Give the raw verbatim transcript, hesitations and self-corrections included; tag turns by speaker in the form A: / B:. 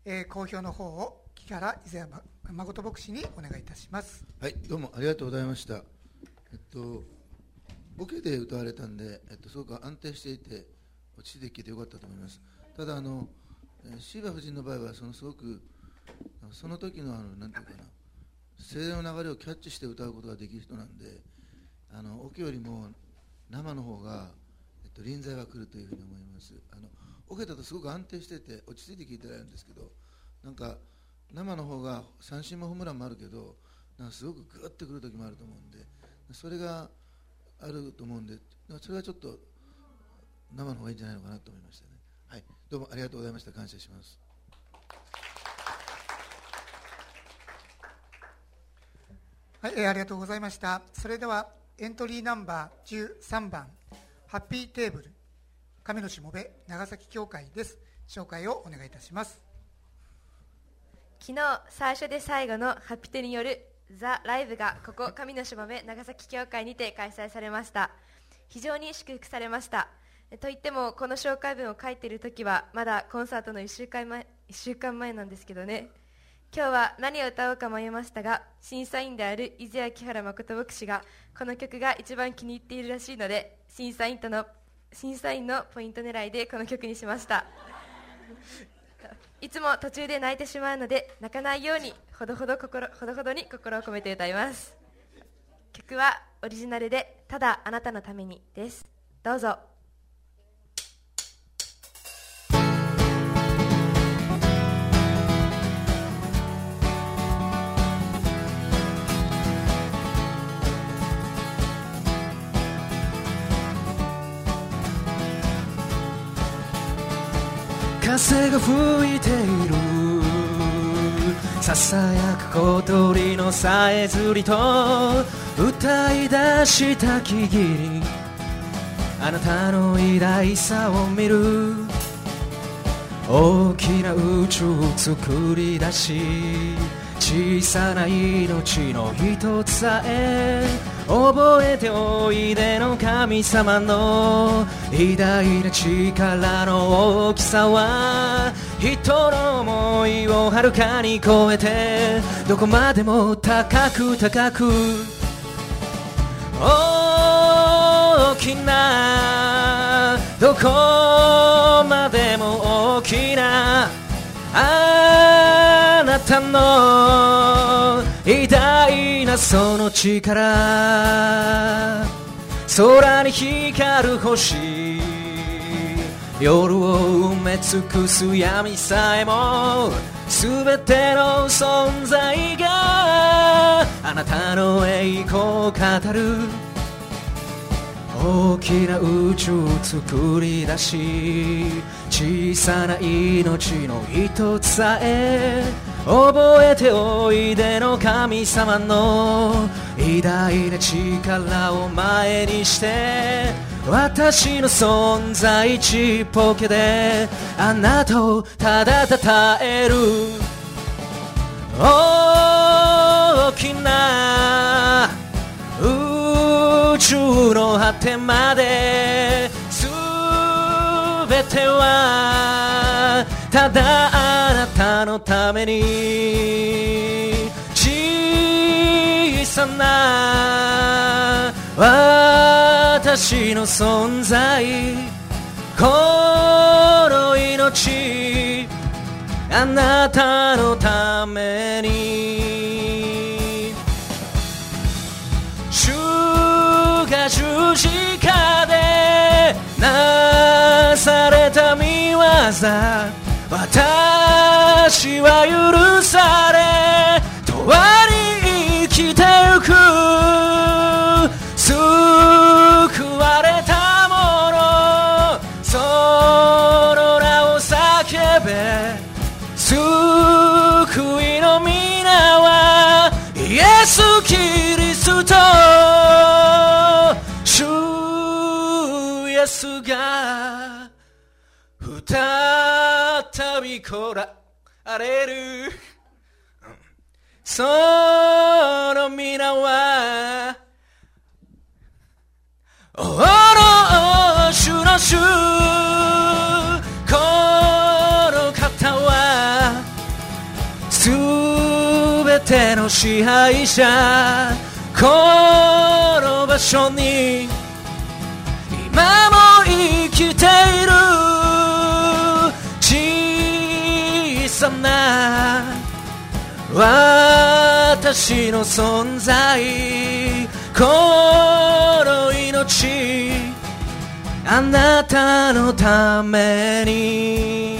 A: えー、講評の方を木原伊勢誠牧師にお願いいたします。
B: はい、どうもありがとうございました。えっとボケで歌われたんで、えっと、すごく安定していて落ち着いて聞いてよかったと思います。ただあのシーバ夫人の場合はそのすごくその時のあのなんていうかな声の流れをキャッチして歌うことができる人なんで、あのオケよりも生の方が、えっと、臨在が来るというふうに思います。あのオケだとすごく安定してて落ち着いて聴いてられるんですけど、なんか生の方が三振もホームランもあるけど、なんかすごくグッとくる時もあると思うんで、それがあると思うんで、それはちょっと生の方がいいんじゃないのかなと思いましたね。はい、どうもありがとうございました。感謝します。
A: はい、えー、ありがとうございました。それではエントリーナンバーじゅうさんばんハッピーテーブル神のしもべ長崎教会です。紹介をお願いいたします。
C: 昨日最初で最後のハピテによるザ・ライブがここ神のしもべ長崎教会にて開催されました。非常に祝福されました。といってもこの紹介文を書いている時はまだコンサートのいっしゅうかんまえ、いっしゅうかんまえなんですけどね。今日は何を歌おうか迷いましたが、審査員である伊勢谷木原誠牧師がこの曲が一番気に入っているらしいので、審査員との審査員のポイント狙いでこの曲にしました。いつも途中で泣いてしまうので泣かないようにほどほど心ほどほどに心を込めて歌います。曲はオリジナルでただあなたのためにです。どうぞ。
D: 風が吹いている、ささやく小鳥のさえずりと歌い出した木々、あなたの偉大さを見る。大きな宇宙を作り出し、小さな命の一つさえ覚えておいでの神様の偉大な力の大きさは、人の思いをはるかに超えて、どこまでも高く高く大きな、どこまでも大きなあなたの偉大なその力、空に光る星、夜を埋め尽くす闇さえも、すべての存在があなたの栄光を語る。大きな宇宙を作り出し、小さな命の一つさえ覚えておいでの神様の偉大な力を前にして、私の存在ちっぽけであなたをただたたえる。大きな宇宙の果てまで、すべてはただあなたのために。小さな私の存在、この命あなたのために。主が十字架でなされた御業、私は許され永遠に生きてゆく。救われた者、その名を叫べ。救いの皆はイエス・キリスト。主イエスが再び来られる。その皆はおの主の主、この方はての支配者、この場所に今も生きている。小さな私の存在、この命あなたのために